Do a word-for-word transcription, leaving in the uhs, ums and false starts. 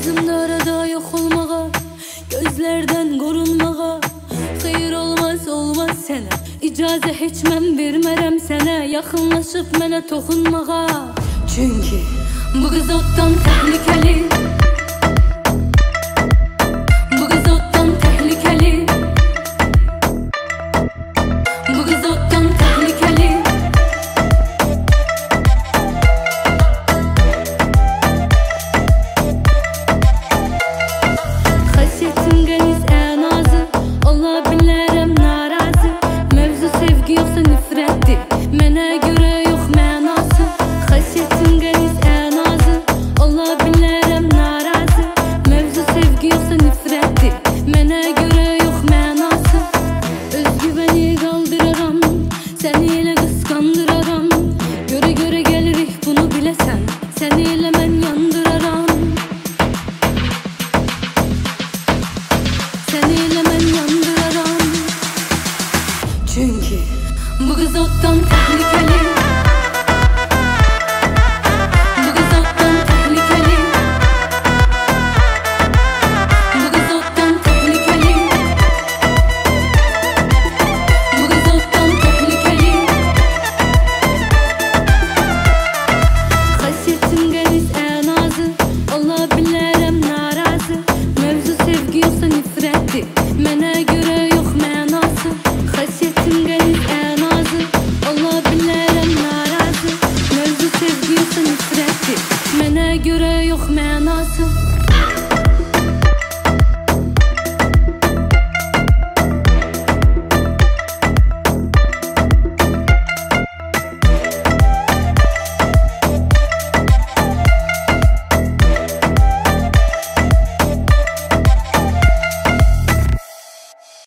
Lazımdı arada yok olmağa, gözlerden korunmağa. Xeyir olmaz olmaz sənə, icazə heç mən vermərəm sənə yaxınlaşıb mənə toxunmağa. Çünki bu qız otdan təhlükəli.